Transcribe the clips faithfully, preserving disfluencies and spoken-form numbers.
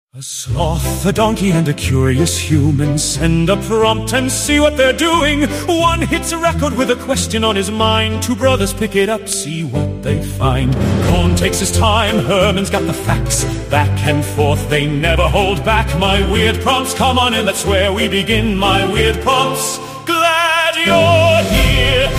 A sloth, a donkey, and a curious human send a prompt and see what they're doing. One hits a record with a question on his mind. Two brothers pick it up, see what they find. Cohn takes his time, Herman's got the facts. Back and forth, they never hold back. My weird prompts, come on in, that's where we begin. My weird prompts, glad you're here.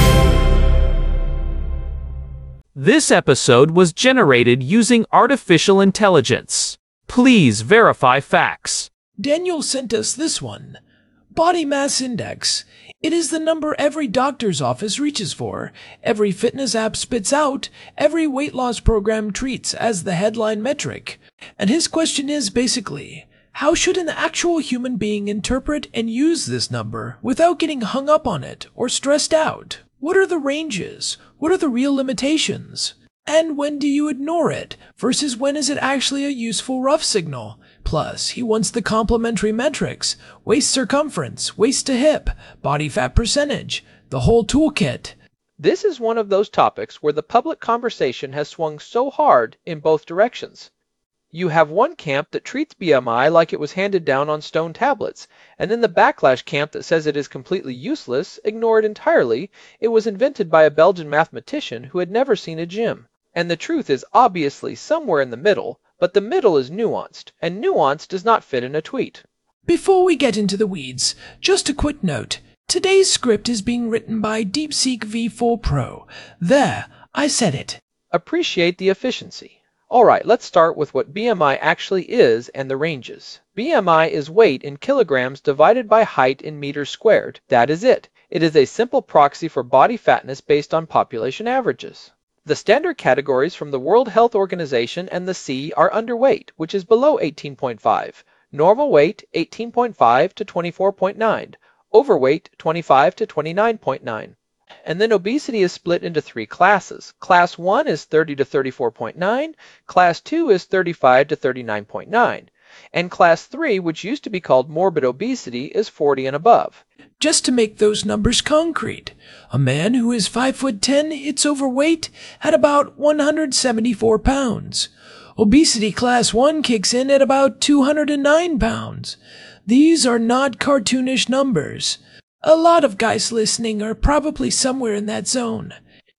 This episode was generated using artificial intelligence. Please verify facts. Daniel sent us this one. Body mass index. It is the number every doctor's office reaches for, every fitness app spits out, every weight loss program treats as the headline metric. And his question is basically, how should an actual human being interpret and use this number without getting hung up on it or stressed out? What are the ranges? What are the real limitations? And when do you ignore it, versus when is it actually a useful rough signal? Plus, he wants the complementary metrics, waist circumference, waist to hip, body fat percentage, the whole toolkit. This is one of those topics where the public conversation has swung so hard in both directions. You have one camp that treats B M I like it was handed down on stone tablets, and then the backlash camp that says it is completely useless, ignore it entirely. It was invented by a Belgian mathematician who had never seen a gym. And the truth is obviously somewhere in the middle, but the middle is nuanced, and nuance does not fit in a tweet. Before we get into the weeds, just a quick note. Today's script is being written by DeepSeek V four Pro. There, I said it. Appreciate the efficiency. Alright, let's start with what B M I actually is and the ranges. B M I is weight in kilograms divided by height in meters squared. That is it. It is a simple proxy for body fatness based on population averages. The standard categories from the World Health Organization and the C are underweight, which is below eighteen point five, normal weight eighteen point five to twenty-four point nine, overweight twenty-five to twenty-nine point nine. And then obesity is split into three classes. Class one is thirty to thirty-four point nine, Class two is thirty-five to thirty-nine point nine, and Class three, which used to be called morbid obesity, is forty and above. Just to make those numbers concrete, a man who is five foot ten hits overweight at about one hundred seventy-four pounds. Obesity class one kicks in at about two hundred nine pounds. These are not cartoonish numbers. A lot of guys listening are probably somewhere in that zone.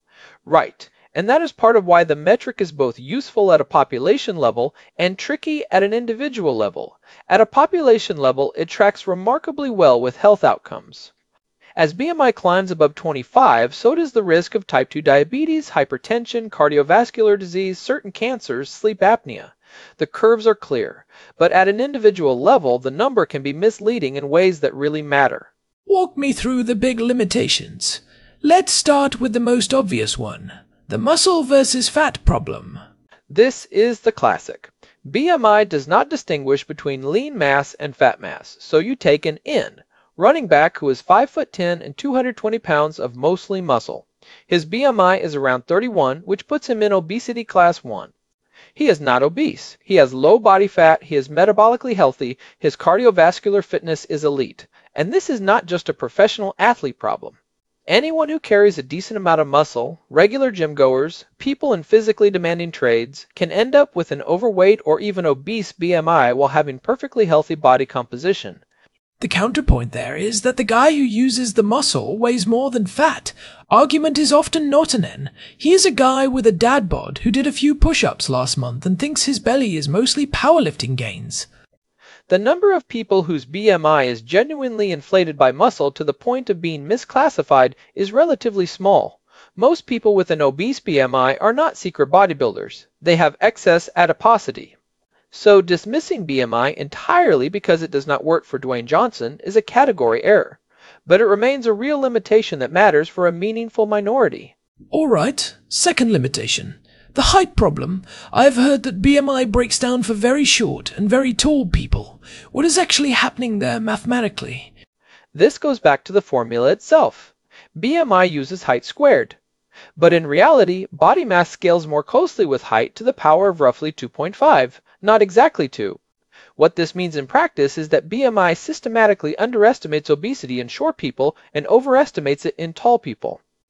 Right, and that is part of why the metric is both useful at a population level and tricky at an individual level. At a population level, it tracks remarkably well with health outcomes. As B M I climbs above twenty-five, so does the risk of type two diabetes, hypertension, cardiovascular disease, certain cancers, sleep apnea. The curves are clear, but at an individual level, the number can be misleading in ways that really matter. Walk me through the big limitations. Let's start with the most obvious one, the muscle versus fat problem. This is the classic. B M I does not distinguish between lean mass and fat mass, so you take an N, running back who is five foot ten and two hundred twenty pounds of mostly muscle. His B M I is around thirty-one, which puts him in obesity class one. He is not obese. He has low body fat, he is metabolically healthy, his cardiovascular fitness is elite. And this is not just a professional athlete problem. Anyone who carries a decent amount of muscle, regular gym goers, people in physically demanding trades, can end up with an overweight or even obese B M I while having perfectly healthy body composition. The counterpoint there is that the guy who uses the muscle weighs more than fat. Argument is often not an N. He is a guy with a dad bod who did a few push-ups last month and thinks his belly is mostly powerlifting gains. The number of people whose B M I is genuinely inflated by muscle to the point of being misclassified is relatively small. Most people with an obese B M I are not secret bodybuilders. They have excess adiposity. So dismissing B M I entirely because it does not work for Dwayne Johnson is a category error. But it remains a real limitation that matters for a meaningful minority. All right, second limitation. The height problem. I've heard that B M I breaks down for very short and very tall people. What is actually happening there mathematically? This goes back to the formula itself. B M I uses height squared. But in reality, body mass scales more closely with height to the power of roughly two point five, not exactly two. What this means in practice is that B M I systematically underestimates obesity in short people and overestimates it in tall people.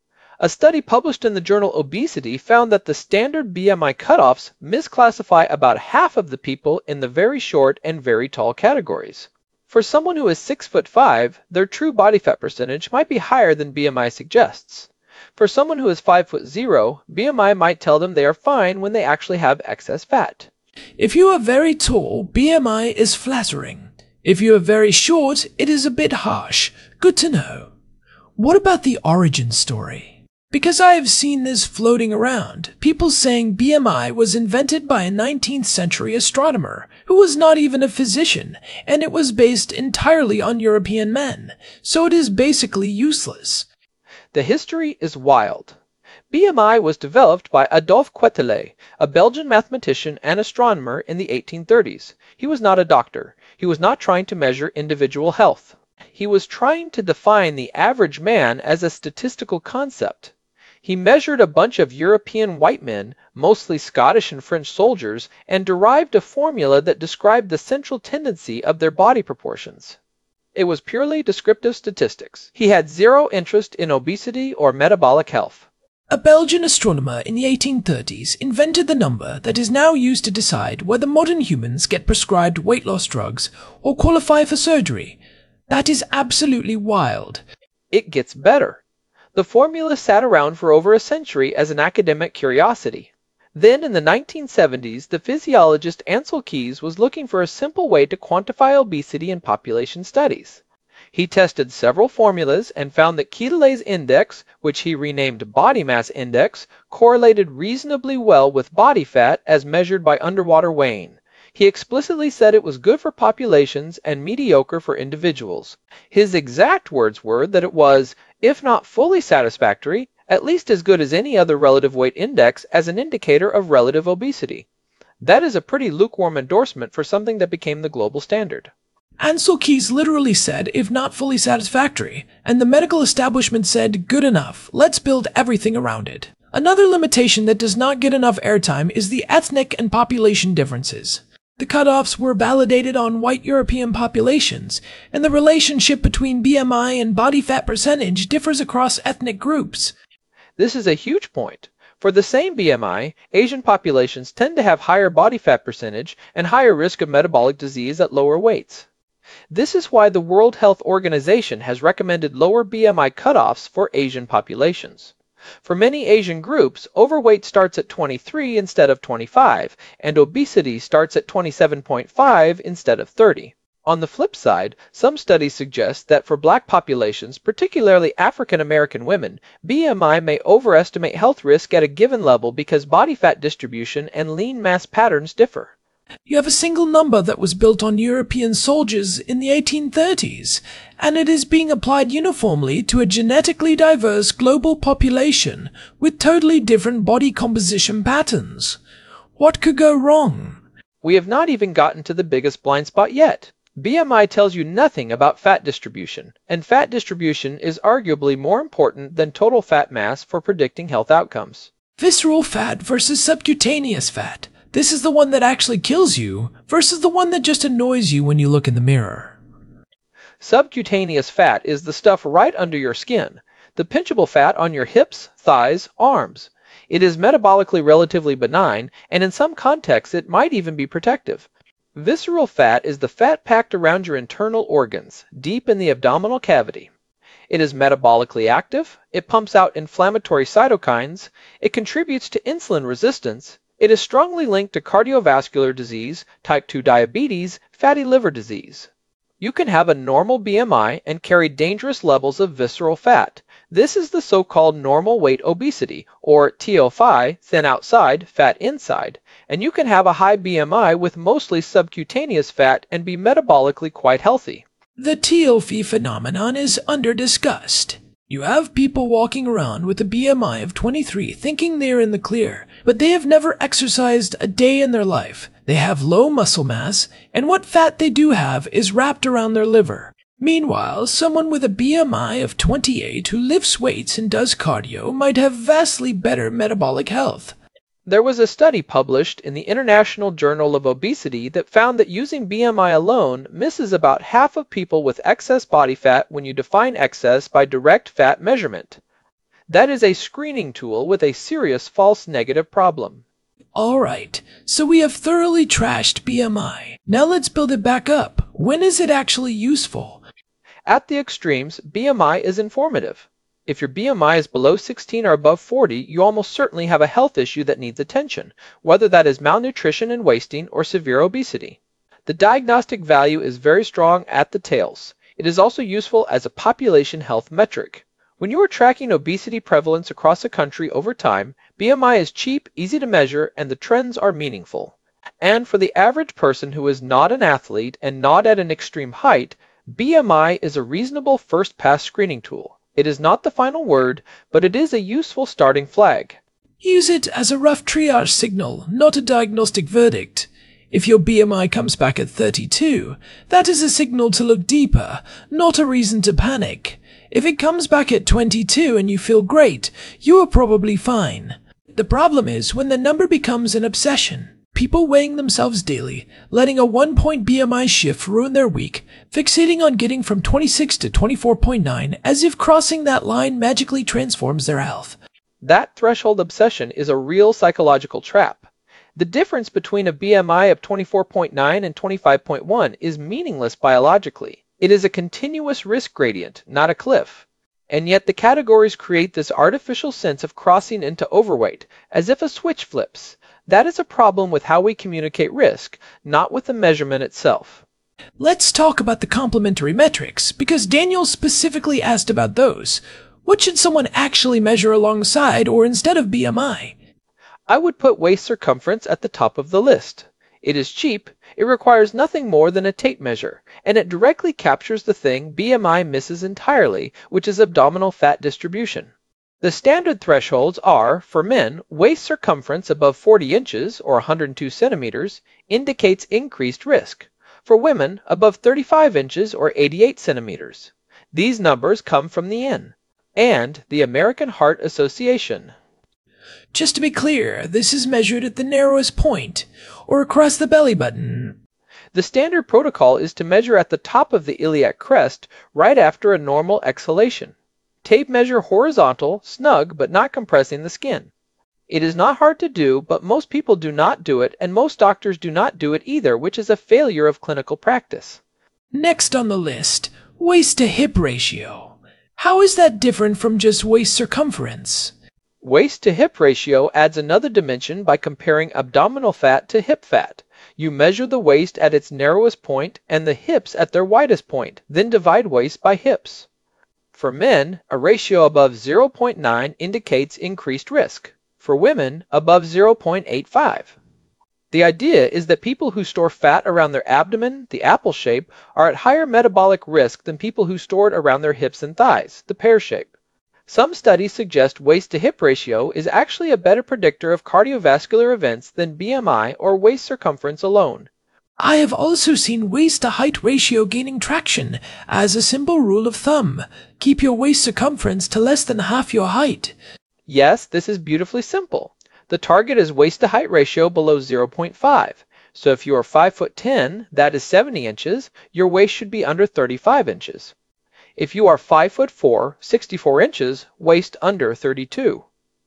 A study published in the journal Obesity found that the standard B M I cutoffs misclassify about half of the people in the very short and very tall categories. For someone who is six foot five, their true body fat percentage might be higher than B M I suggests. For someone who is five foot zero, B M I might tell them they are fine when they actually have excess fat. If you are very tall, B M I is flattering. If you are very short, it is a bit harsh. Good to know. What about the origin story? Because I have seen this floating around, people saying B M I was invented by a nineteenth century astronomer who was not even a physician, and it was based entirely on European men, so it is basically useless. The history is wild. B M I was developed by Adolphe Quetelet, a Belgian mathematician and astronomer in the eighteen thirties. He was not a doctor. He was not trying to measure individual health. He was trying to define the average man as a statistical concept. He measured a bunch of European white men, mostly Scottish and French soldiers, and derived a formula that described the central tendency of their body proportions. It was purely descriptive statistics. He had zero interest in obesity or metabolic health. A Belgian astronomer in the eighteen thirties invented the number that is now used to decide whether modern humans get prescribed weight loss drugs or qualify for surgery. That is absolutely wild. It gets better. The formula sat around for over a century as an academic curiosity. Then in the nineteen seventies, the physiologist Ancel Keys was looking for a simple way to quantify obesity in population studies. He tested several formulas and found that Quetelet's index, which he renamed body mass index, correlated reasonably well with body fat as measured by underwater weighing. He explicitly said it was good for populations and mediocre for individuals. His exact words were that it was, if not fully satisfactory, at least as good as any other relative weight index as an indicator of relative obesity. That is a pretty lukewarm endorsement for something that became the global standard. Ancel Keys literally said, if not fully satisfactory, and the medical establishment said, good enough, let's build everything around it. Another limitation that does not get enough airtime is the ethnic and population differences. The cutoffs were validated on white European populations, and the relationship between B M I and body fat percentage differs across ethnic groups. This is a huge point. For the same B M I, Asian populations tend to have higher body fat percentage and higher risk of metabolic disease at lower weights. This is why the World Health Organization has recommended lower B M I cutoffs for Asian populations. For many Asian groups, overweight starts at twenty-three instead of twenty-five, and obesity starts at twenty-seven point five instead of thirty. On the flip side, some studies suggest that for black populations, particularly African American women, B M I may overestimate health risk at a given level because body fat distribution and lean mass patterns differ. You have a single number that was built on European soldiers in the eighteen thirties, and it is being applied uniformly to a genetically diverse global population with totally different body composition patterns. What could go wrong? We have not even gotten to the biggest blind spot yet. B M I tells you nothing about fat distribution, and fat distribution is arguably more important than total fat mass for predicting health outcomes. Visceral fat versus subcutaneous fat. This is the one that actually kills you versus the one that just annoys you when you look in the mirror. Subcutaneous fat is the stuff right under your skin, the pinchable fat on your hips, thighs, arms. It is metabolically relatively benign, and in some contexts it might even be protective. Visceral fat is the fat packed around your internal organs, deep in the abdominal cavity. It is metabolically active, it pumps out inflammatory cytokines, it contributes to insulin resistance, it is strongly linked to cardiovascular disease, type two diabetes, fatty liver disease. You can have a normal B M I and carry dangerous levels of visceral fat. This is the so-called normal weight obesity, or T O F I, thin outside, fat inside, and you can have a high B M I with mostly subcutaneous fat and be metabolically quite healthy. The T O F I phenomenon is under-discussed. You have people walking around with a B M I of twenty-three thinking they're in the clear, but they have never exercised a day in their life. They have low muscle mass, and what fat they do have is wrapped around their liver. Meanwhile, someone with a B M I of twenty-eight who lifts weights and does cardio might have vastly better metabolic health. There was a study published in the International Journal of Obesity that found that using B M I alone misses about half of people with excess body fat when you define excess by direct fat measurement. That is a screening tool with a serious false negative problem. Alright, so we have thoroughly trashed B M I. Now let's build it back up. When is it actually useful? At the extremes, B M I is informative. If your B M I is below sixteen or above forty, you almost certainly have a health issue that needs attention, whether that is malnutrition and wasting or severe obesity. The diagnostic value is very strong at the tails. It is also useful as a population health metric. When you are tracking obesity prevalence across a country over time, B M I is cheap, easy to measure, and the trends are meaningful. And for the average person who is not an athlete and not at an extreme height, B M I is a reasonable first-pass screening tool. It is not the final word, but it is a useful starting flag. Use it as a rough triage signal, not a diagnostic verdict. If your B M I comes back at thirty-two, that is a signal to look deeper, not a reason to panic. If it comes back at twenty-two and you feel great, you are probably fine. The problem is when the number becomes an obsession. People weighing themselves daily, letting a one-point B M I shift ruin their week, fixating on getting from twenty-six to twenty-four point nine as if crossing that line magically transforms their health. That threshold obsession is a real psychological trap. The difference between a B M I of twenty-four point nine and twenty-five point one is meaningless biologically. It is a continuous risk gradient, not a cliff. And yet the categories create this artificial sense of crossing into overweight, as if a switch flips. That is a problem with how we communicate risk, not with the measurement itself. Let's talk about the complementary metrics, because Daniel specifically asked about those. What should someone actually measure alongside or instead of B M I? I would put waist circumference at the top of the list. It is cheap, it requires nothing more than a tape measure, and it directly captures the thing B M I misses entirely, which is abdominal fat distribution. The standard thresholds are, for men, waist circumference above forty inches, or one hundred two centimeters, indicates increased risk. For women, above thirty-five inches, or eighty-eight centimeters. These numbers come from the I N and the American Heart Association. Just to be clear, this is measured at the narrowest point, or across the belly button. The standard protocol is to measure at the top of the iliac crest right after a normal exhalation. Tape measure horizontal, snug, but not compressing the skin. It is not hard to do, but most people do not do it, and most doctors do not do it either, which is a failure of clinical practice. Next on the list, waist to hip ratio. How is that different from just waist circumference? Waist to hip ratio adds another dimension by comparing abdominal fat to hip fat. You measure the waist at its narrowest point and the hips at their widest point, then divide waist by hips. For men, a ratio above zero point nine indicates increased risk. For women, above zero point eight five. The idea is that people who store fat around their abdomen, the apple shape, are at higher metabolic risk than people who store it around their hips and thighs, the pear shape. Some studies suggest waist to hip ratio is actually a better predictor of cardiovascular events than B M I or waist circumference alone. I have also seen waist to height ratio gaining traction as a simple rule of thumb. Keep your waist circumference to less than half your height. Yes, this is beautifully simple. The target is waist to height ratio below zero point five. So if you are five foot ten, that is seventy inches, your waist should be under thirty-five inches. If you are five foot four, sixty-four inches, waist under thirty-two.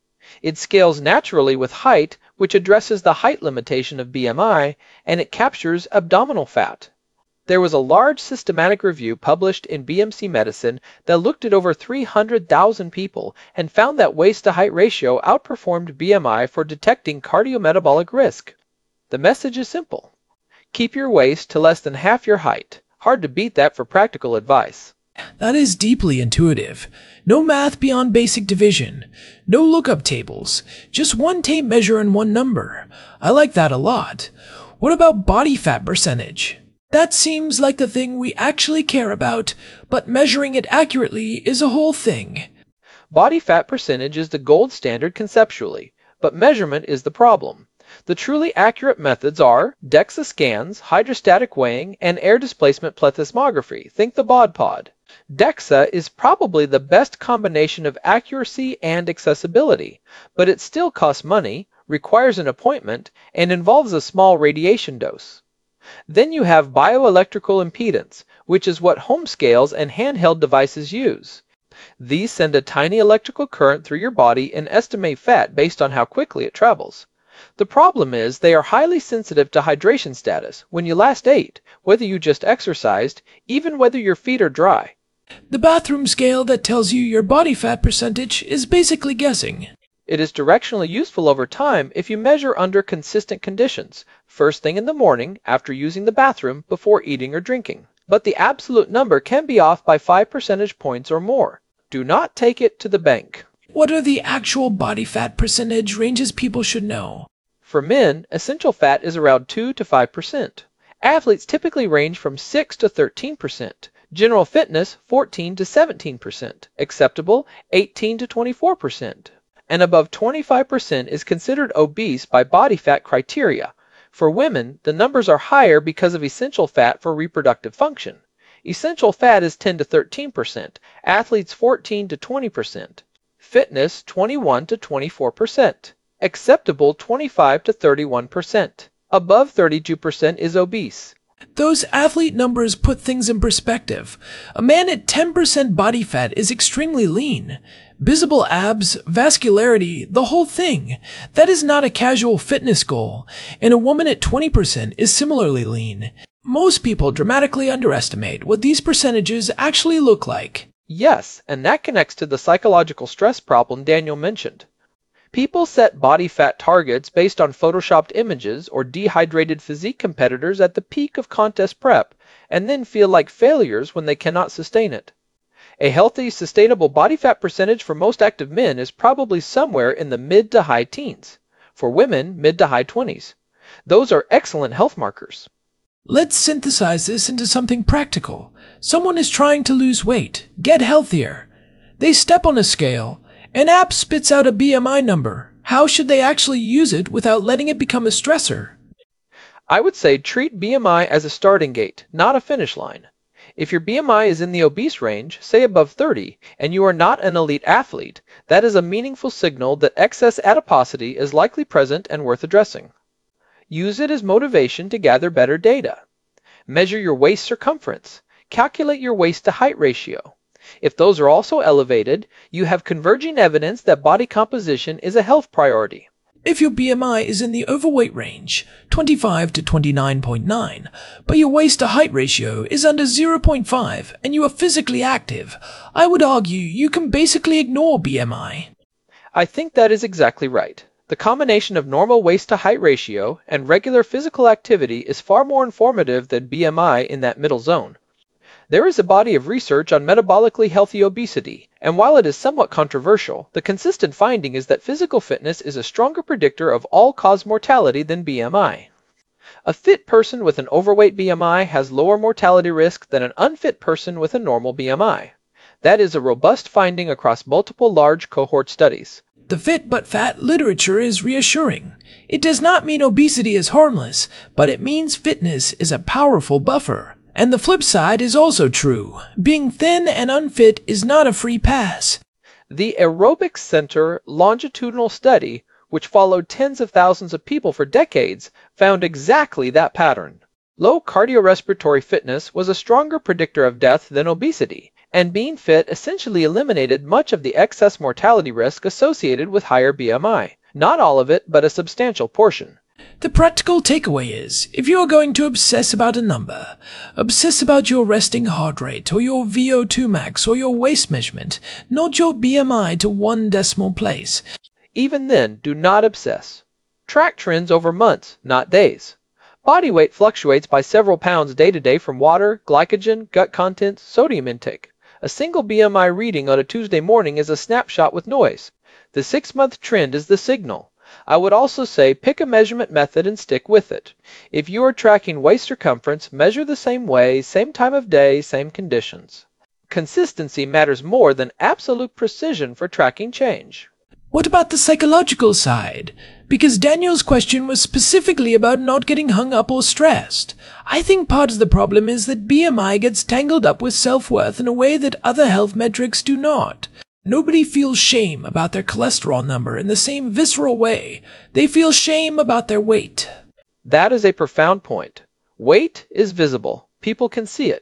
It scales naturally with height, which addresses the height limitation of B M I, and it captures abdominal fat. There was a large systematic review published in B M C Medicine that looked at over three hundred thousand people and found that waist to height ratio outperformed B M I for detecting cardiometabolic risk. The message is simple. Keep your waist to less than half your height. Hard to beat that for practical advice. That is deeply intuitive. No math beyond basic division. No lookup tables. Just one tape measure and one number. I like that a lot. What about body fat percentage? That seems like the thing we actually care about, but measuring it accurately is a whole thing. Body fat percentage is the gold standard conceptually, but measurement is the problem. The truly accurate methods are DEXA scans, hydrostatic weighing, and air displacement plethysmography. Think the bod pod. DEXA is probably the best combination of accuracy and accessibility, but it still costs money, requires an appointment, and involves a small radiation dose. Then you have bioelectrical impedance, which is what home scales and handheld devices use. These send a tiny electrical current through your body and estimate fat based on how quickly it travels. The problem is they are highly sensitive to hydration status, when you last ate, whether you just exercised, even whether your feet are dry. The bathroom scale that tells you your body fat percentage is basically guessing. It is directionally useful over time if you measure under consistent conditions, first thing in the morning, after using the bathroom, before eating or drinking. But the absolute number can be off by five percentage points or more. Do not take it to the bank. What are the actual body fat percentage ranges people should know? For men, essential fat is around two to five percent. Athletes typically range from six to thirteen percent. General fitness, fourteen to seventeen percent. Acceptable, eighteen to twenty-four percent. And above twenty-five percent is considered obese by body fat criteria. For women, the numbers are higher because of essential fat for reproductive function. Essential fat is ten to thirteen percent, athletes fourteen to twenty percent. Fitness, twenty-one to twenty-four percent. Acceptable, twenty-five to thirty-one percent. Above thirty-two percent is obese. Those athlete numbers put things in perspective. A man at ten percent body fat is extremely lean. Visible abs, vascularity, the whole thing. That is not a casual fitness goal. And a woman at twenty percent is similarly lean. Most people dramatically underestimate what these percentages actually look like. Yes, and that connects to the psychological stress problem Daniel mentioned. People set body fat targets based on photoshopped images or dehydrated physique competitors at the peak of contest prep, and then feel like failures when they cannot sustain it. A healthy, sustainable body fat percentage for most active men is probably somewhere in the mid to high teens. For women, mid to high twenties. Those are excellent health markers. Let's synthesize this into something practical. Someone is trying to lose weight, get healthier. They step on a scale. An app spits out a B M I number. How should they actually use it without letting it become a stressor? I would say treat B M I as a starting gate, not a finish line. If your B M I is in the obese range, say above thirty, and you are not an elite athlete, that is a meaningful signal that excess adiposity is likely present and worth addressing. Use it as motivation to gather better data. Measure your waist circumference. Calculate your waist to height ratio. If those are also elevated, you have converging evidence that body composition is a health priority. If your B M I is in the overweight range, twenty-five to twenty-nine point nine, but your waist to height ratio is under zero point five and you are physically active, I would argue you can basically ignore B M I. I think that is exactly right. The combination of normal waist to height ratio and regular physical activity is far more informative than B M I in that middle zone. There is a body of research on metabolically healthy obesity, and while it is somewhat controversial, the consistent finding is that physical fitness is a stronger predictor of all-cause mortality than B M I. A fit person with an overweight B M I has lower mortality risk than an unfit person with a normal B M I. That is a robust finding across multiple large cohort studies. The fit but fat literature is reassuring. It does not mean obesity is harmless, but it means fitness is a powerful buffer. And the flip side is also true. Being thin and unfit is not a free pass. The Aerobics Center longitudinal study, which followed tens of thousands of people for decades, found exactly that pattern. Low cardiorespiratory fitness was a stronger predictor of death than obesity, and being fit essentially eliminated much of the excess mortality risk associated with higher B M I. Not all of it, but a substantial portion. The practical takeaway is, if you are going to obsess about a number, obsess about your resting heart rate, or your V O two max, or your waist measurement, not your B M I to one decimal place. Even then, do not obsess. Track trends over months, not days. Body weight fluctuates by several pounds day to day from water, glycogen, gut content, sodium intake. A single B M I reading on a Tuesday morning is a snapshot with noise. The six-month trend is the signal. I would also say pick a measurement method and stick with it. If you are tracking waist circumference, measure the same way, same time of day, same conditions. Consistency matters more than absolute precision for tracking change. What about the psychological side? Because Daniel's question was specifically about not getting hung up or stressed. I think part of the problem is that B M I gets tangled up with self-worth in a way that other health metrics do not. Nobody feels shame about their cholesterol number in the same visceral way. They feel shame about their weight. That is a profound point. Weight is visible. People can see it.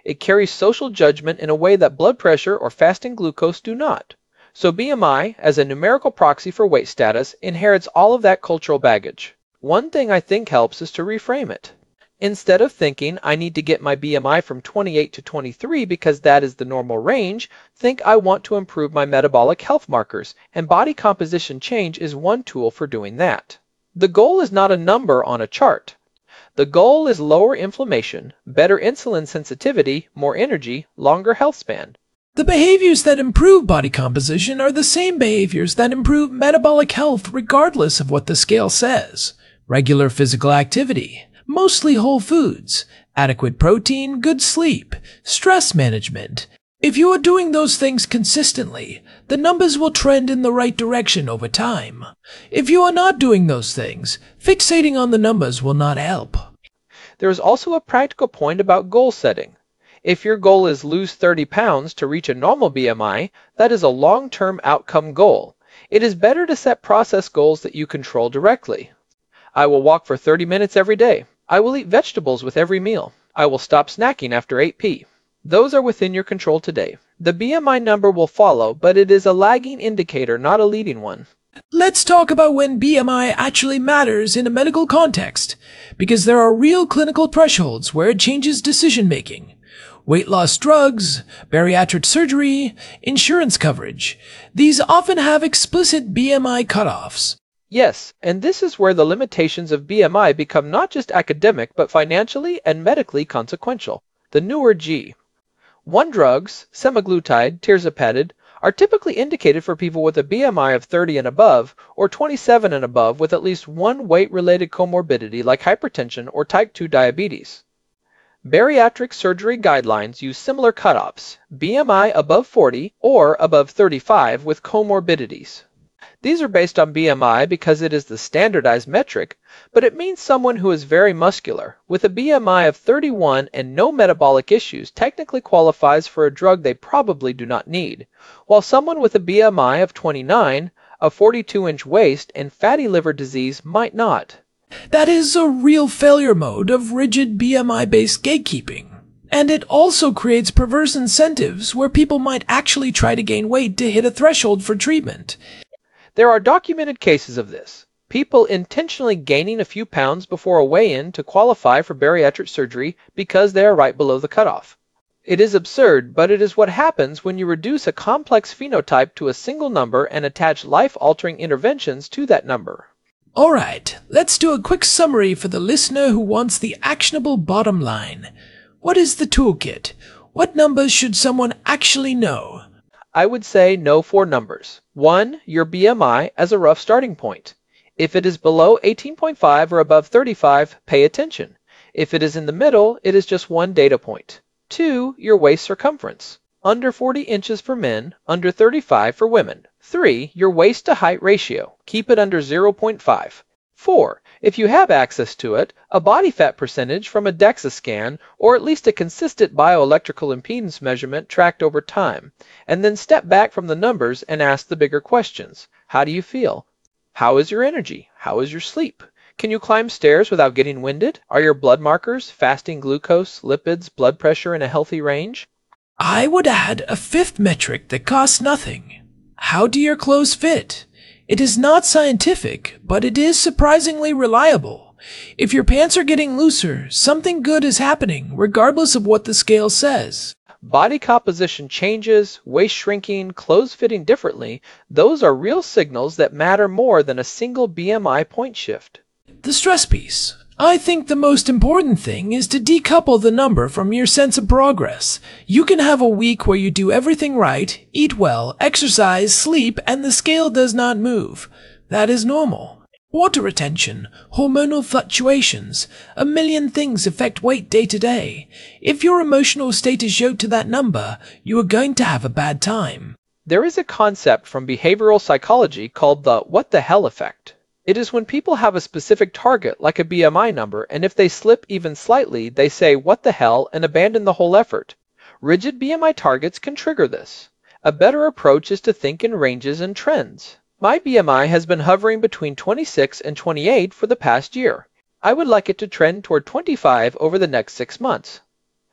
It carries social judgment in a way that blood pressure or fasting glucose do not. So B M I, as a numerical proxy for weight status, inherits all of that cultural baggage. One thing I think helps is to reframe it. Instead of thinking I need to get my B M I from twenty-eight to twenty-three because that is the normal range, think I want to improve my metabolic health markers, and body composition change is one tool for doing that. The goal is not a number on a chart. The goal is lower inflammation, better insulin sensitivity, more energy, longer health span. The behaviors that improve body composition are the same behaviors that improve metabolic health regardless of what the scale says. Regular physical activity, mostly whole foods, adequate protein, good sleep, stress management. If you are doing those things consistently, the numbers will trend in the right direction over time. If you are not doing those things, fixating on the numbers will not help. There is also a practical point about goal setting. If your goal is lose thirty pounds to reach a normal B M I, that is a long-term outcome goal. It is better to set process goals that you control directly. I will walk for thirty minutes every day. I will eat vegetables with every meal. I will stop snacking after eight p m Those are within your control today. The B M I number will follow, but it is a lagging indicator, not a leading one. Let's talk about when B M I actually matters in a medical context, because there are real clinical thresholds where it changes decision-making. Weight loss drugs, bariatric surgery, insurance coverage. These often have explicit B M I cutoffs. Yes, and this is where the limitations of B M I become not just academic, but financially and medically consequential. The newer G one drugs, semaglutide, tirzepatide, are typically indicated for people with a B M I of thirty and above, or twenty-seven and above with at least one weight-related comorbidity like hypertension or type two diabetes. Bariatric surgery guidelines use similar cutoffs, B M I above forty or above thirty-five with comorbidities. These are based on B M I because it is the standardized metric, but it means someone who is very muscular, with a B M I of thirty-one and no metabolic issues technically qualifies for a drug they probably do not need, while someone with a B M I of twenty-nine, a forty-two inch waist, and fatty liver disease might not. That is a real failure mode of rigid B M I-based gatekeeping. And it also creates perverse incentives where people might actually try to gain weight to hit a threshold for treatment. There are documented cases of this. People intentionally gaining a few pounds before a weigh-in to qualify for bariatric surgery because they are right below the cutoff. It is absurd, but it is what happens when you reduce a complex phenotype to a single number and attach life-altering interventions to that number. Alright, let's do a quick summary for the listener who wants the actionable bottom line. What is the toolkit? What numbers should someone actually know? I would say know four numbers. One, your B M I as a rough starting point. If it is below eighteen point five or above thirty-five, pay attention. If it is in the middle, it is just one data point. Two, your waist circumference. Under forty inches for men, under thirty-five for women. Three, your waist to height ratio. Keep it under zero point five. Four, if you have access to it, a body fat percentage from a DEXA scan, or at least a consistent bioelectrical impedance measurement tracked over time. And then step back from the numbers and ask the bigger questions. How do you feel? How is your energy? How is your sleep? Can you climb stairs without getting winded? Are your blood markers, fasting glucose, lipids, blood pressure in a healthy range? I would add a fifth metric that costs nothing. How do your clothes fit? It is not scientific, but it is surprisingly reliable. If your pants are getting looser, something good is happening, regardless of what the scale says. Body composition changes, waist shrinking, clothes fitting differently, those are real signals that matter more than a single B M I point shift. The stress piece. I think the most important thing is to decouple the number from your sense of progress. You can have a week where you do everything right, eat well, exercise, sleep, and the scale does not move. That is normal. Water retention, hormonal fluctuations, a million things affect weight day to day. If your emotional state is yoked to that number, you are going to have a bad time. There is a concept from behavioral psychology called the what the hell effect. It is when people have a specific target, like a B M I number, and if they slip even slightly, they say, what the hell, and abandon the whole effort. Rigid B M I targets can trigger this. A better approach is to think in ranges and trends. My B M I has been hovering between twenty-six and twenty-eight for the past year. I would like it to trend toward twenty-five over the next six months.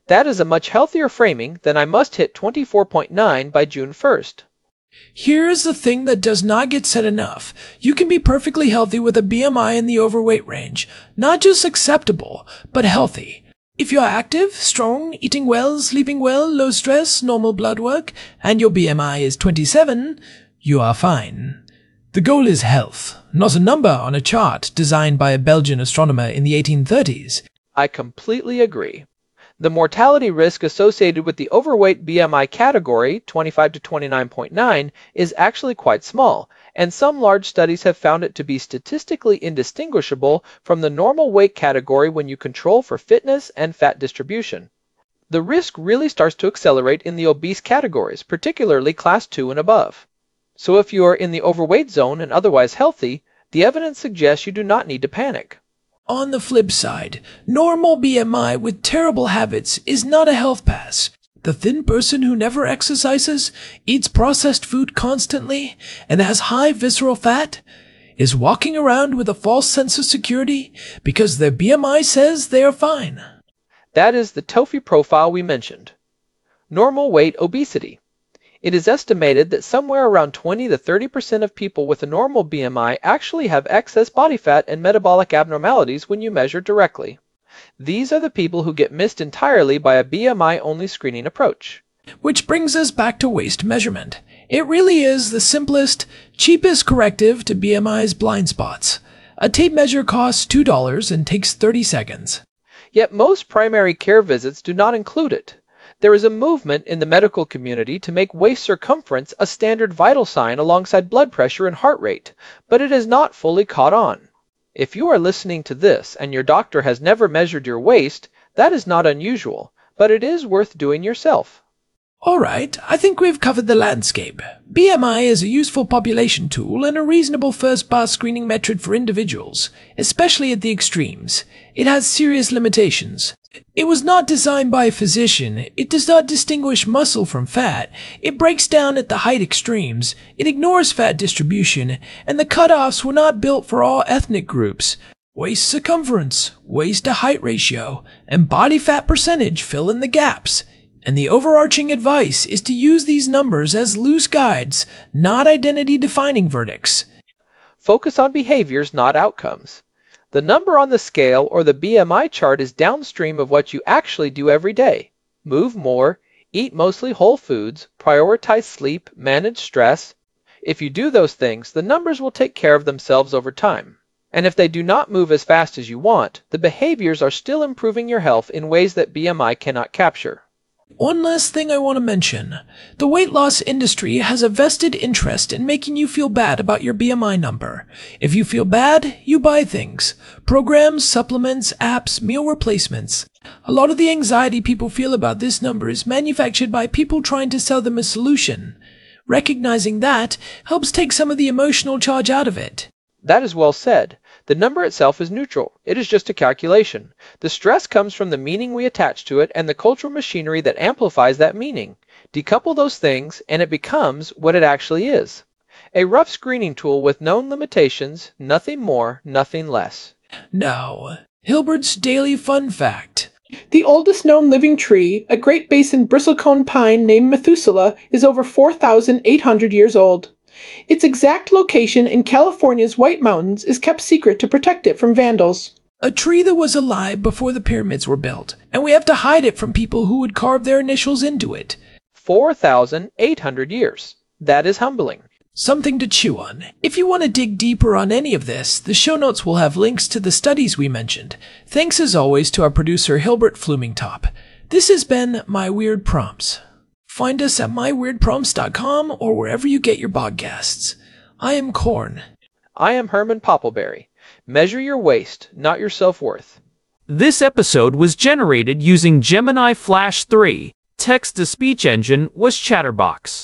That is a much healthier framing than I must hit twenty-four point nine by June first. Here's the thing that does not get said enough. You can be perfectly healthy with a B M I in the overweight range. Not just acceptable, but healthy. If you're active, strong, eating well, sleeping well, low stress, normal blood work, and your B M I is twenty-seven, you are fine. The goal is health, not a number on a chart designed by a Belgian astronomer in the eighteen thirties. I completely agree. The mortality risk associated with the overweight B M I category, twenty-five to twenty-nine point nine, is actually quite small, and some large studies have found it to be statistically indistinguishable from the normal weight category when you control for fitness and fat distribution. The risk really starts to accelerate in the obese categories, particularly class two and above. So if you are in the overweight zone and otherwise healthy, the evidence suggests you do not need to panic. On the flip side, normal B M I with terrible habits is not a health pass. The thin person who never exercises, eats processed food constantly, and has high visceral fat is walking around with a false sense of security because their B M I says they are fine. That is the TOFI profile we mentioned. Normal weight obesity. It is estimated that somewhere around twenty to thirty percent of people with a normal B M I actually have excess body fat and metabolic abnormalities when you measure directly. These are the people who get missed entirely by a B M I-only screening approach. Which brings us back to waist measurement. It really is the simplest, cheapest corrective to B M I's blind spots. A tape measure costs two dollars and takes thirty seconds. Yet most primary care visits do not include it. There is a movement in the medical community to make waist circumference a standard vital sign alongside blood pressure and heart rate, but it has not fully caught on. If you are listening to this and your doctor has never measured your waist, that is not unusual, but it is worth doing yourself. Alright, I think we've covered the landscape. B M I is a useful population tool and a reasonable first-pass screening metric for individuals, especially at the extremes. It has serious limitations. It was not designed by a physician. It does not distinguish muscle from fat. It breaks down at the height extremes. It ignores fat distribution, and the cutoffs were not built for all ethnic groups. Waist circumference, waist to height ratio, and body fat percentage fill in the gaps. And the overarching advice is to use these numbers as loose guides, not identity-defining verdicts. Focus on behaviors, not outcomes. The number on the scale or the B M I chart is downstream of what you actually do every day. Move more, eat mostly whole foods, prioritize sleep, manage stress. If you do those things, the numbers will take care of themselves over time. And if they do not move as fast as you want, the behaviors are still improving your health in ways that B M I cannot capture. One last thing I want to mention. The weight loss industry has a vested interest in making you feel bad about your B M I number. If you feel bad, you buy things. Programs, supplements, apps, meal replacements. A lot of the anxiety people feel about this number is manufactured by people trying to sell them a solution. Recognizing that helps take some of the emotional charge out of it. That is well said. The number itself is neutral. It is just a calculation. The stress comes from the meaning we attach to it and the cultural machinery that amplifies that meaning. Decouple those things, and it becomes what it actually is. A rough screening tool with known limitations, nothing more, nothing less. Now, Hilbert's Daily Fun Fact. The oldest known living tree, a Great Basin bristlecone pine named Methuselah, is over four thousand eight hundred years old. Its exact location in California's White Mountains is kept secret to protect it from vandals. A tree that was alive before the pyramids were built, and we have to hide it from people who would carve their initials into it. four thousand eight hundred years. That is humbling. Something to chew on. If you want to dig deeper on any of this, the show notes will have links to the studies we mentioned. Thanks as always to our producer Hilbert Flumingtop. This has been My Weird Prompts. Find us at my weird prompts dot com or wherever you get your podcasts. I am Korn. I am Herman Poppleberry. Measure your waist, not your self-worth. This episode was generated using Gemini Flash three. Text-to-speech engine was Chatterbox.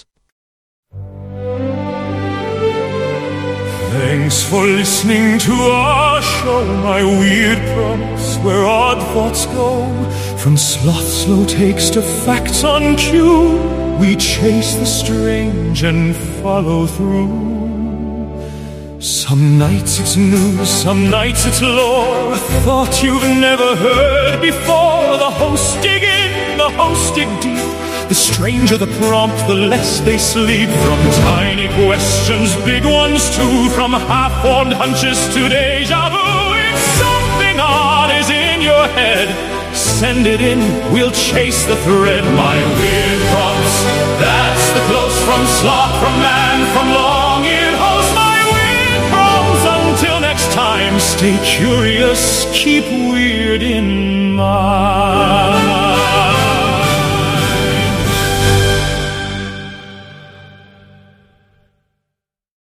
Thanks for listening to our show, My Weird Prompts, where odd thoughts go. From sloth slow takes to facts on cue, we chase the strange and follow through. Some nights it's news, some nights it's lore, a thought you've never heard before. The hosts dig in, the the host dig deep. The stranger the prompt, the less they sleep. From tiny questions, big ones too, from half-formed hunches to deja vu. If something odd is in your head, send it in, we'll chase the thread. My weird prompts, that's the close from sloth, from man, from long-eared host. My weird prompts, until next time, stay curious, keep weird in mind.